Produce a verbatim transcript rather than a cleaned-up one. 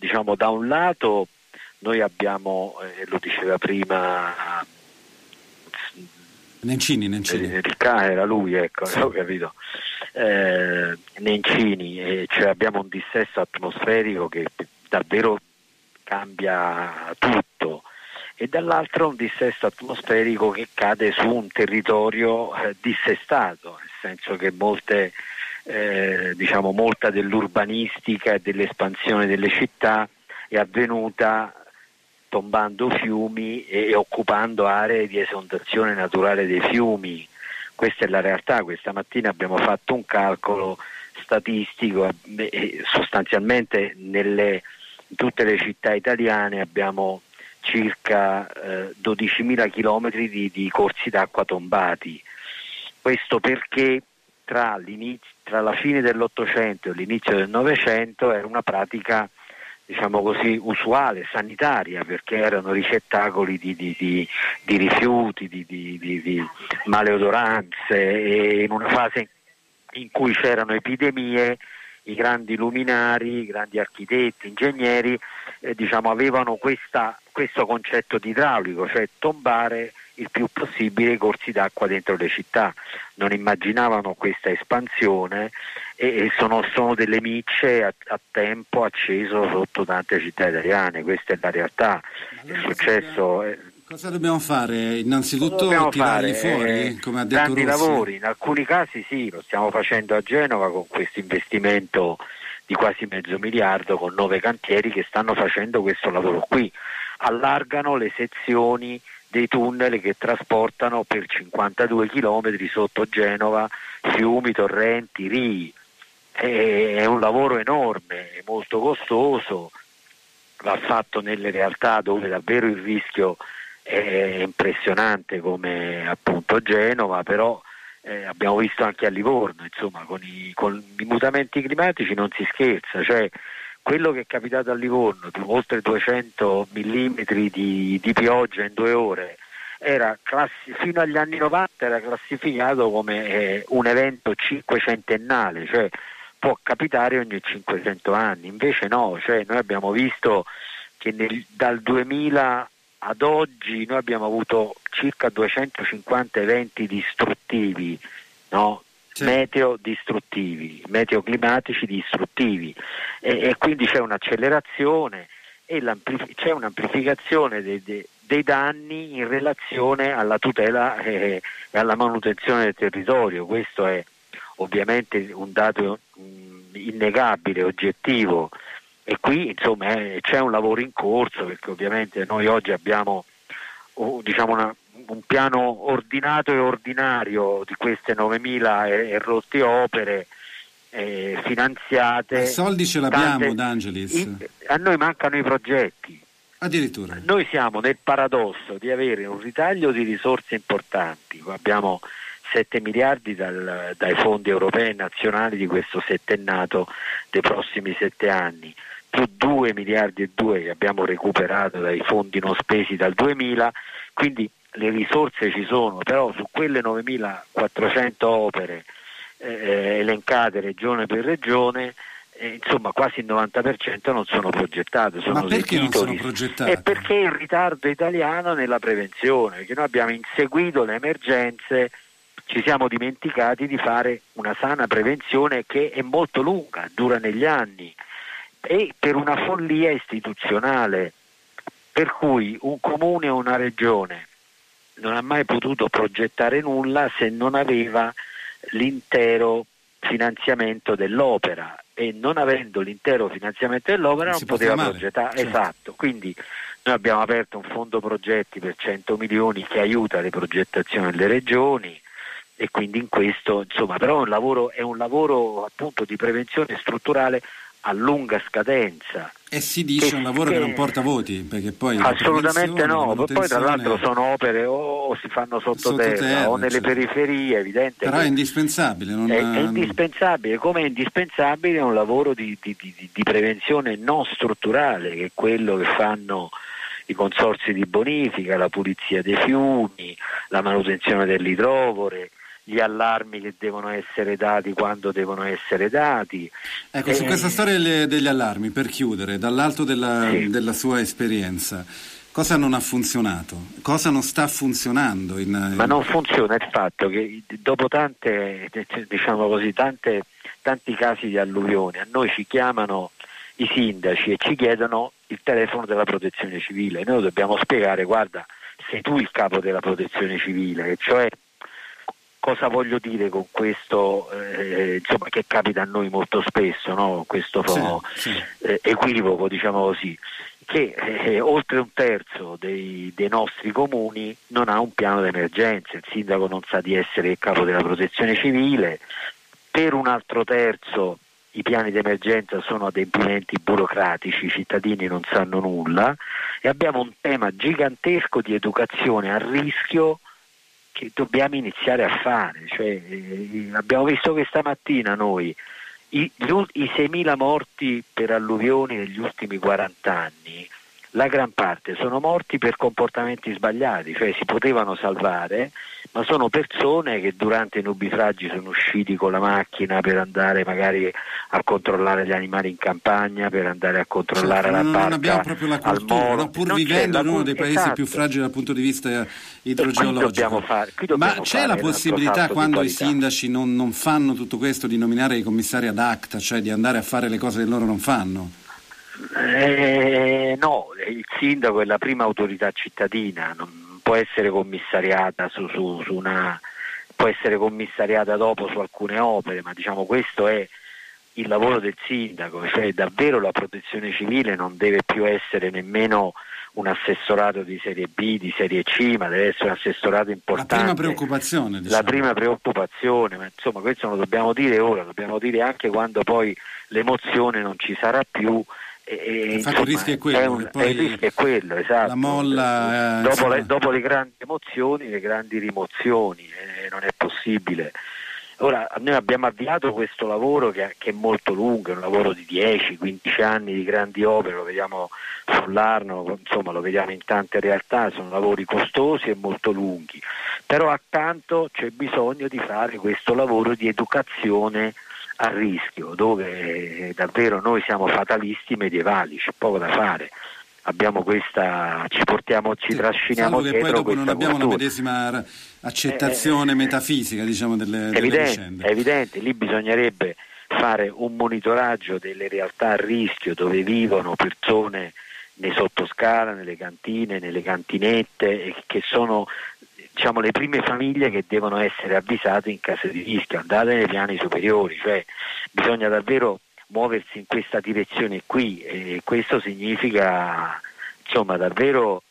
diciamo da un lato noi abbiamo, eh, lo diceva prima Nencini, Nencini. era lui, ecco, sì. Ho capito. Eh, Nencini, eh, cioè abbiamo un dissesto atmosferico che davvero cambia tutto, e dall'altro un dissesto atmosferico che cade su un territorio eh, dissestato, nel senso che molte eh, diciamo molta dell'urbanistica e dell'espansione delle città è avvenuta tombando fiumi e occupando aree di esondazione naturale dei fiumi. Questa è la realtà. Questa mattina abbiamo fatto un calcolo statistico e sostanzialmente nelle, in tutte le città italiane abbiamo circa eh, dodicimila chilometri di, di corsi d'acqua tombati. Questo perché tra, l'inizio, tra la fine dell'Ottocento e l'inizio del Novecento era una pratica, diciamo così, usuale, sanitaria, perché erano ricettacoli di, di, di, di rifiuti, di, di, di, di maleodoranze, e in una fase in cui c'erano epidemie i grandi luminari, i grandi architetti, ingegneri, eh, diciamo, avevano questa, questo concetto di idraulico, cioè tombare il più possibile i corsi d'acqua dentro le città. Non immaginavano questa espansione e, e sono, sono delle micce a, a tempo acceso sotto tante città italiane. Questa è la realtà. Allora, il successo è... Cosa dobbiamo fare? Innanzitutto dobbiamo tirarli fare, fuori, eh, come ha detto tanti Rossi. lavori, in alcuni casi sì, lo stiamo facendo a Genova con questo investimento di quasi mezzo miliardo, con nove cantieri che stanno facendo questo lavoro qui. Allargano le sezioni dei tunnel che trasportano per cinquantadue chilometri sotto Genova fiumi, torrenti, rii. È un lavoro enorme, è molto costoso, va fatto nelle realtà dove davvero il rischio è impressionante, come appunto Genova, però eh, abbiamo visto anche a Livorno, insomma, con i, con i mutamenti climatici non si scherza, cioè quello che è capitato a Livorno, di oltre duecento millimetri di, di pioggia in due ore, era classi, fino agli anni novanta era classificato come eh, un evento cinquecentennale, cioè può capitare ogni cinquecento anni, invece no, cioè noi abbiamo visto che nel, dal duemila ad oggi noi abbiamo avuto circa duecentocinquanta eventi distruttivi, no? Sì. Meteo distruttivi, meteoclimatici distruttivi, e, e quindi c'è un'accelerazione e c'è un'amplificazione dei, dei, dei danni in relazione alla tutela e, e alla manutenzione del territorio. Questo è ovviamente un dato mh, innegabile, oggettivo. E qui insomma eh, c'è un lavoro in corso, perché ovviamente noi oggi abbiamo uh, diciamo una, un piano ordinato e ordinario di queste novemila e, e rotte opere eh, finanziate. I soldi ce l'abbiamo, tante, D'Angelis. In, a noi mancano i progetti. Addirittura. Noi siamo nel paradosso di avere un ritaglio di risorse importanti. Abbiamo sette miliardi dal, dai fondi europei e nazionali di questo settennato dei prossimi sette anni, più due miliardi e due che abbiamo recuperato dai fondi non spesi dal duemila, quindi le risorse ci sono, però su quelle novemilaquattrocento opere eh, elencate regione per regione, eh, insomma quasi il novanta per cento non sono progettate. Sono Ma perché non sono titoli, progettate? è perché il ritardo italiano nella prevenzione, perché noi abbiamo inseguito le emergenze, ci siamo dimenticati di fare una sana prevenzione che è molto lunga, dura negli anni, e per una follia istituzionale, per cui un comune o una regione non ha mai potuto progettare nulla se non aveva l'intero finanziamento dell'opera, e non avendo l'intero finanziamento dell'opera non poteva progettare. Certo. Esatto, quindi noi abbiamo aperto un fondo progetti per cento milioni che aiuta le progettazioni delle regioni, e quindi in questo insomma però è un lavoro, è un lavoro appunto di prevenzione strutturale a lunga scadenza. E si dice che, un lavoro che, che non porta voti, perché poi assolutamente no, poi tra l'altro sono opere o, o si fanno sottoterra, sottoterra o nelle certo. periferie, evidente. Però è indispensabile. Non è, è indispensabile, come è indispensabile un lavoro di, di, di, di prevenzione non strutturale, che è quello che fanno i consorzi di bonifica, la pulizia dei fiumi, la manutenzione dell'idrovore, gli allarmi che devono essere dati quando devono essere dati. Ecco, su eh, questa storia delle- degli allarmi, per chiudere, dall'alto della, sì. della sua esperienza, cosa non ha funzionato? Cosa non sta funzionando? In, in... Ma non funziona il fatto che dopo tante, diciamo così, tante, tanti casi di alluvione, a noi ci chiamano i sindaci e ci chiedono il telefono della protezione civile. Noi dobbiamo spiegare: guarda, sei tu il capo della protezione civile, cioè cosa voglio dire con questo, eh, insomma, che capita a noi molto spesso, no? Questo Sì, po', sì. eh, equivoco, diciamo così, che eh, oltre un terzo dei, dei nostri comuni non ha un piano d'emergenza, il sindaco non sa di essere il capo della protezione civile, per un altro terzo i piani d'emergenza sono adempimenti burocratici, i cittadini non sanno nulla, e abbiamo un tema gigantesco di educazione al rischio che dobbiamo iniziare a fare. Cioè, eh, abbiamo visto questa mattina noi i, gli ul- i seimila morti per alluvioni negli ultimi quaranta anni, la gran parte sono morti per comportamenti sbagliati, cioè si potevano salvare, ma sono persone che durante i nubifragi sono usciti con la macchina per andare magari a controllare gli animali in campagna, per andare a controllare Certo, la non, non abbiamo barca proprio la al cultura, molo. no? Pur Non c'è vivendo la in uno cul- dei paesi esatto. più fragili dal punto di vista E qui idrogeologico. dobbiamo fare, qui Ma dobbiamo c'è fare la un altro possibilità, salto di quando i qualità. sindaci non, non fanno tutto questo, di nominare i commissari ad acta, cioè di andare a fare le cose che loro non fanno? Eh, no, il sindaco è la prima autorità cittadina, non può essere commissariata su, su, su una, può essere commissariata dopo su alcune opere, ma diciamo questo è il lavoro del sindaco, cioè davvero la protezione civile non deve più essere nemmeno un assessorato di serie B, di serie C, ma deve essere un assessorato importante. La prima preoccupazione, diciamo. La prima preoccupazione, ma insomma questo non lo dobbiamo dire ora, dobbiamo dire anche quando poi l'emozione non ci sarà più. E, Infatti insomma, il rischio è quello, è un, che poi il rischio è quello, esatto. la molla, eh, dopo, insomma... le, dopo le grandi emozioni, le grandi rimozioni, eh, non è possibile. Ora, noi abbiamo avviato questo lavoro che, che è molto lungo, è un lavoro di dieci quindici anni di grandi opere, lo vediamo sull'Arno, insomma lo vediamo in tante realtà, sono lavori costosi e molto lunghi, però accanto c'è bisogno di fare questo lavoro di educazione a rischio, dove davvero noi siamo fatalisti medievali, c'è poco da fare. Abbiamo questa, ci portiamo, ci Sì, trasciniamo salvo che dietro poi dopo non questa abbiamo cultura. la medesima accettazione Eh, eh, metafisica, diciamo, delle, delle evidente, vicende. È evidente, lì bisognerebbe fare un monitoraggio delle realtà a rischio dove vivono persone nei sottoscala, nelle cantine, nelle cantinette, e che sono, diciamo, le prime famiglie che devono essere avvisate in caso di rischio. Andate nei piani superiori, cioè bisogna davvero muoversi in questa direzione qui, e questo significa insomma davvero